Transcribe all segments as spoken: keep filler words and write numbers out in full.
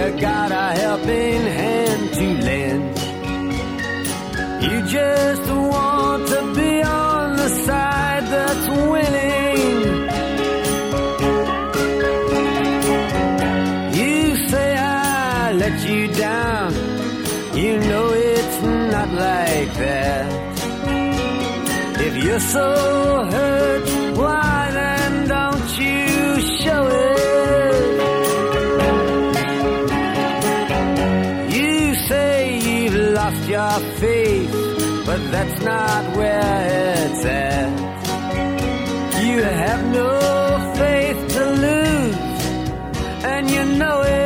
got a helping hand to lend. You just want to be on the side that's winning. You say I let you down. You know it's not like that. If you're so hurt, why then don't you show it? You say you've lost your faith, but that's not where it's at. You have no faith to lose, and you know it.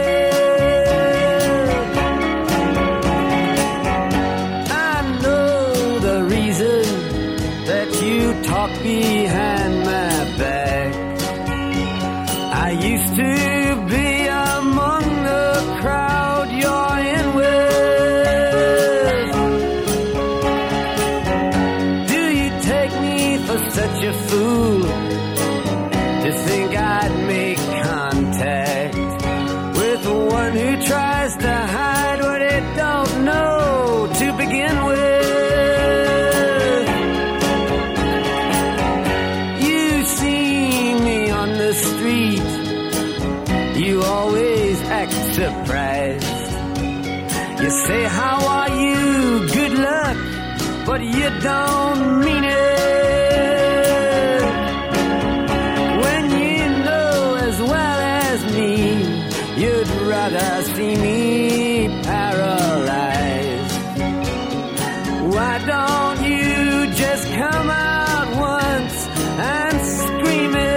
I know the reason that you talk behind my back. I used to be among the crowd you're in with. Do you take me for such a fool to think I'd make contact with one who tries to hide what it don't know to begin with? You see me on the street, you always act surprised. You say, how are you? Good luck, but you don't mean it. When you know as well as me, you'd rather see me paralyzed. Why don't you just come out once and scream it?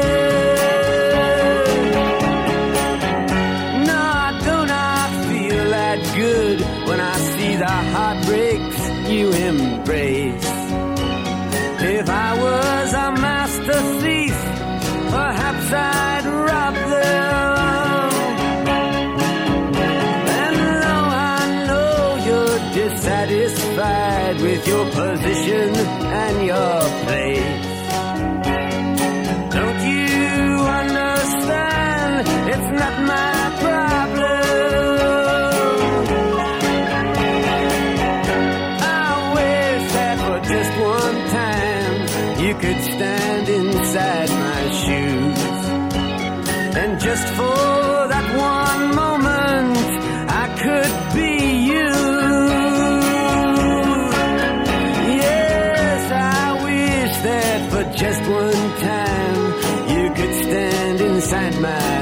No, I do not feel that good when I see the heartbreaks you embrace. If I was a master thief, perhaps I'd rob them. And though I know you're dissatisfied with your position and your place, don't you understand it's not my problem? I wish that for just one time you could stand inside my shoes, and just for that one moment I could be you. Yes, I wish that for just one time you could stand inside my